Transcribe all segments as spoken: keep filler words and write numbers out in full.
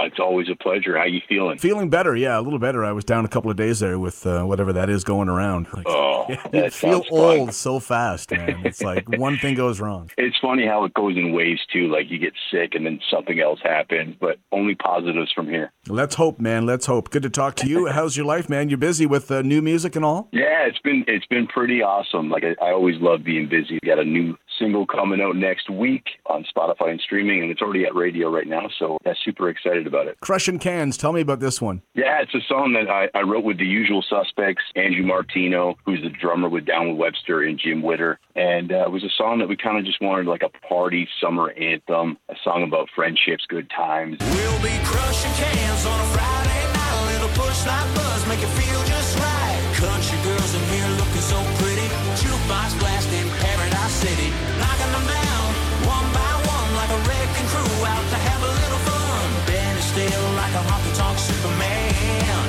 Oh, it's always a pleasure. How you feeling? Feeling better, yeah, a little better. I was down a couple of days there with uh, whatever that is going around. Like, oh, yeah, that you feel sounds old fun. so fast, man. It's like one thing goes wrong. It's funny how it goes in waves, too. Like, you get sick and then something else happens, but only positives from here. Let's hope, man. Let's hope. Good to talk to you. How's your life, man? You busy with uh, new music and all? Yeah, it's been it's been pretty awesome. Like, I, I always love being busy. Got a new single coming out next week on Spotify and streaming, and it's already at radio right now, so yeah, super excited about it. Crushing Cans. Tell me about this one. Yeah, it's a song that I, I wrote with the usual suspects, Andrew Martino, who's the drummer with Down with Webster, and Jim Witter. And uh, it was a song that we kind of just wanted like a party summer anthem, a song about friendships, good times. We'll be crushing cans on a Friday night, a little push like buzz, make it feel just right. Country girls in here looking so pretty, jukebox blasting Paradise City, knocking them down one by one like a wrecking crew out to have a little fun. Band is still like a honky-tonk Superman,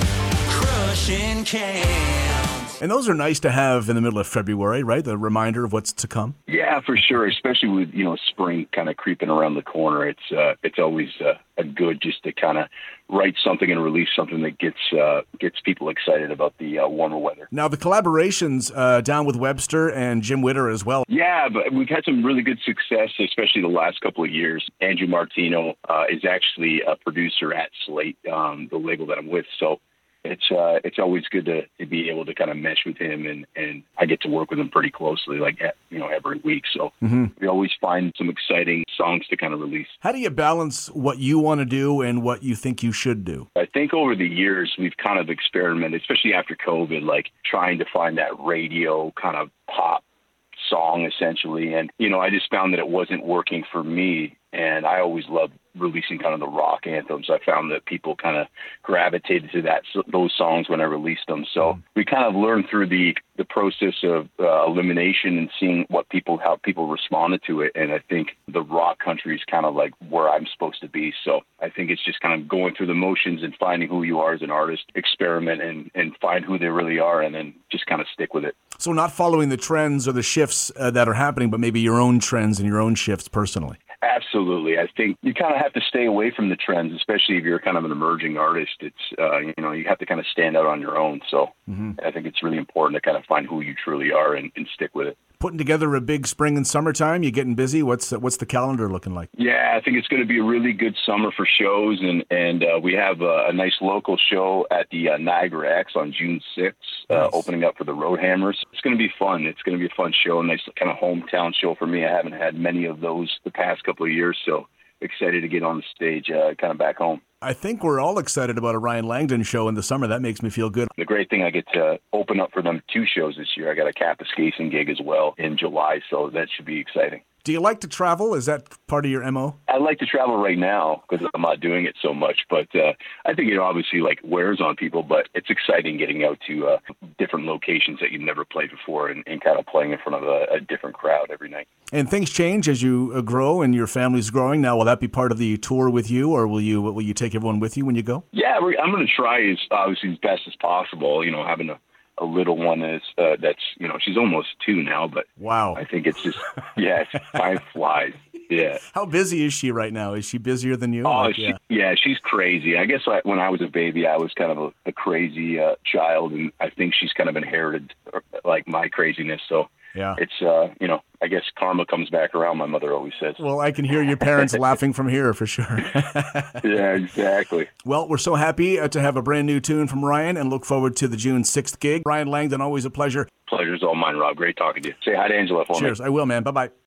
crushing cans. And those are nice to have in the middle of February, right? The reminder of what's to come. Yeah, for sure. Especially with, you know, spring kind of creeping around the corner. It's uh, it's always uh, a good just to kind of write something and release something that gets uh, gets people excited about the uh, warmer weather. Now, the collaborations uh, Down with Webster and Jim Witter as well. Yeah, but we've had some really good success, especially the last couple of years. Andrew Martino uh, is actually a producer at Slate, um, the label that I'm with. So it's uh, it's always good to, to be able to kind of mesh with him, and, and I get to work with him pretty closely, like, you know, every week. So mm-hmm. we always find some exciting songs to kind of release. How do you balance what you want to do and what you think you should do? I think over the years we've kind of experimented, especially after COVID, like trying to find that radio kind of pop song essentially. And, you know, I just found that it wasn't working for me. And I always loved releasing kind of the rock anthems. I found that people kind of gravitated to that those songs when I released them. So mm. we kind of learned through the the process of uh, elimination and seeing what people how people responded to it. And I think the rock country is kind of like where I'm supposed to be. So I think it's just kind of going through the motions and finding who you are as an artist, experiment and and find who they really are, and then just kind of stick with it. So not following the trends or the shifts uh, that are happening, but maybe your own trends and your own shifts personally. Absolutely. I think you kind of have to stay away from the trends, especially if you're kind of an emerging artist. It's, uh, you know, you have to kind of stand out on your own. So mm-hmm. I think it's really important to kind of find who you truly are and, and stick with it. Putting together a big spring and summertime, you getting busy? What's what's the calendar looking like? Yeah, I think it's going to be a really good summer for shows, and and uh, we have a, a nice local show at the uh, Niagara X on June sixth, uh, nice. Opening up for the Roadhammers. It's going to be fun. It's going to be a fun show, a nice kind of hometown show for me. I haven't had many of those the past couple of years, so excited to get on the stage uh, kind of back home. I think we're all excited about a Ryan Langdon show in the summer. That makes me feel good. The great thing, I get to open up for them two shows this year. I got a Kapuskasing gig as well in July, so that should be exciting. Do you like to travel? Is that part of your M O? I like to travel right now because I'm not doing it so much. But uh, I think it obviously like wears on people, but it's exciting getting out to uh, different locations that you've never played before and, and kind of playing in front of a, a different crowd every night. And things change as you uh, grow and your family's growing. Now, will that be part of the tour with you, or will you will you take everyone with you when you go? Yeah, we're, I'm going to try as obviously as best as possible. You know, having a a little one is uh, that's, you know, she's almost two now, but wow, I think it's just, yeah, time flies. Yeah. How busy is she right now? Is she busier than you? Oh, like, she, yeah. yeah, she's crazy. I guess I, when I was a baby, I was kind of a, a crazy uh, child, and I think she's kind of inherited like my craziness. So yeah, it's, uh, you know, I guess karma comes back around, my mother always says. Well, I can hear your parents laughing from here for sure. Yeah, exactly. Well, we're so happy uh, to have a brand new tune from Ryan and look forward to the June sixth gig. Ryan Langdon, always a pleasure. Pleasure's all mine, Rob. Great talking to you. Say hi to Angela for Cheers. me. I will, man. Bye-bye.